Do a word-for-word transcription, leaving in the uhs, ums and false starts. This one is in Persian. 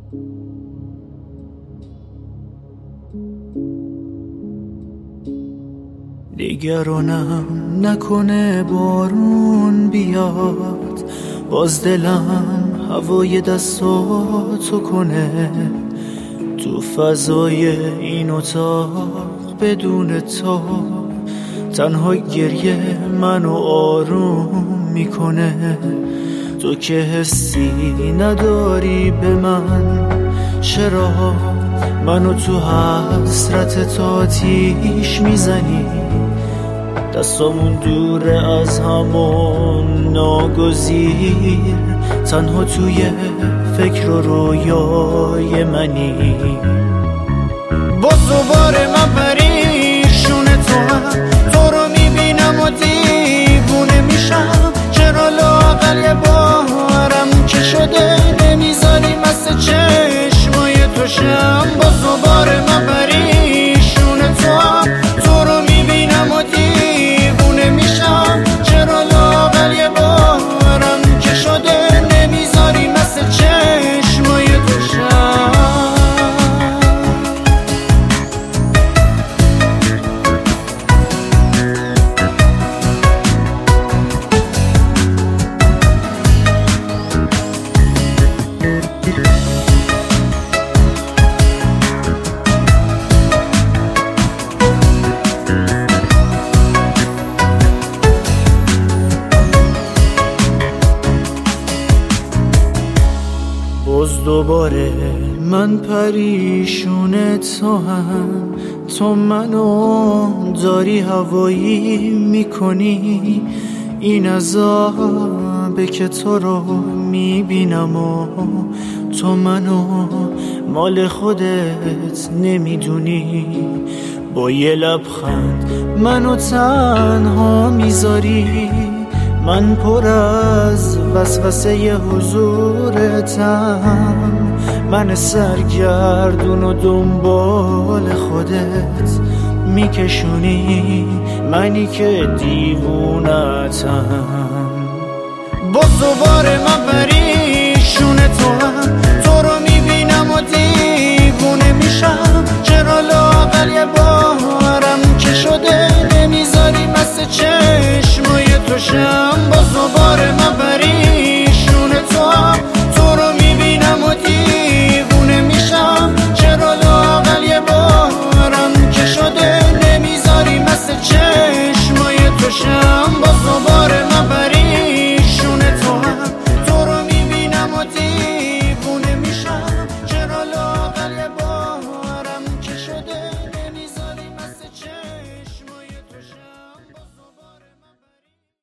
نگرانم نکنه بارون بیاد، باز دلم هوای دستاتو کنه. تو فضای این اتاق بدون تو تنها گریه منو آروم میکنه. تو که حسی نداری به من، چرا منو تو حسرت آتیش میزنی؟ دستامون دوره از همون ناگزیر، تنها توی فکر و رویای منی. باز دوباره من پریشون تو هم، تو رو میبینم و دیوونه میشم. چرا لااقل یه بارم که شده نمیذاری مثل چشمای تو شم؟ باز دوباره من پریشون تو هم، تو رو میبینم و دیوونه میشم. چرا لااقل یه بارم که شده نمیذاری مثل چشمای تو شم؟ باز دوباره من پریشون تو هم، تو منو داری هوایی میکنی. این عذابه که تو رو میبینم و تو منو مال خودت نمیدونی. با یه لبخند منو تنها میذاری، من پر از وسوسه ی حضورتم. من سرگردون و دنبال خودت میکشونی، منی که دیوونتم. باز دوباره من پریشون تو هم، تو رو میبینم و دیوونه میشم. چرا لااقل یه بار